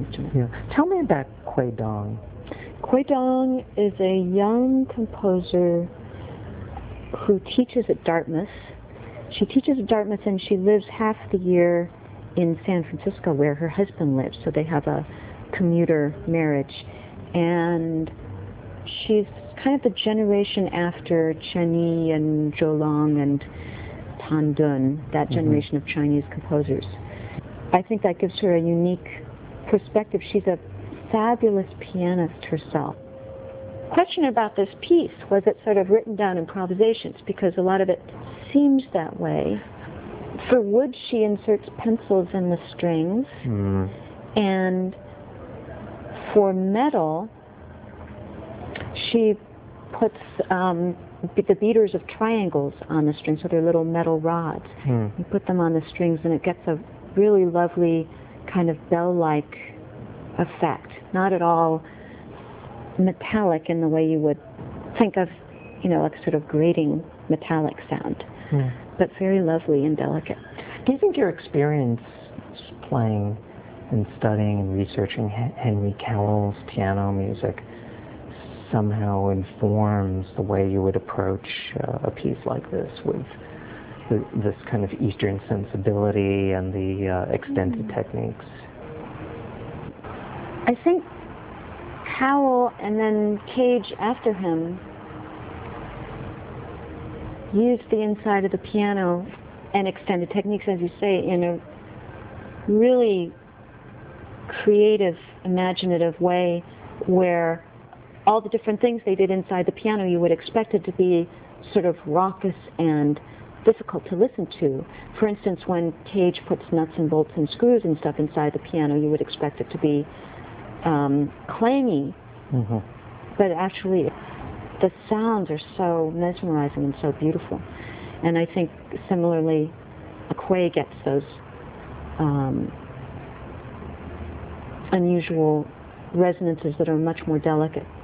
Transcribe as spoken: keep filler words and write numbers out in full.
instrument. Yeah. Tell me about Kuei Dong. Kuei Dong is a young composer who teaches at Dartmouth. She teaches at Dartmouth and she lives half the year in San Francisco where her husband lives, so they have a commuter marriage. And she's kind of the generation after Chen Yi and Zhou Long and Tan Dun, that generation mm-hmm. of Chinese composers. I think that gives her a unique perspective. She's a fabulous pianist herself. Question about this piece, was it sort of written down improvisations? Because a lot of it seems that way. For wood, she inserts pencils in the strings, mm. and for metal, she puts um, the beaters of triangles on the strings, so they're little metal rods. Mm. You put them on the strings, and it gets a really lovely kind of bell-like effect. Not at all metallic in the way you would think of, you know, like sort of grating metallic sound, mm. but very lovely and delicate. Do you think your experience playing and studying and researching Henry Cowell's piano music somehow informs the way you would approach uh, a piece like this, with the, this kind of Eastern sensibility and the uh, extended mm. techniques? I think Cowell and then Cage after him used the inside of the piano and extended techniques, as you say, in a really creative, imaginative way where all the different things they did inside the piano you would expect it to be sort of raucous and difficult to listen to. For instance, when Cage puts nuts and bolts and screws and stuff inside the piano, you would expect it to be Um, clangy, mm-hmm. but actually the sounds are so mesmerizing and so beautiful. And I think similarly, Kuei gets those um, unusual resonances that are much more delicate.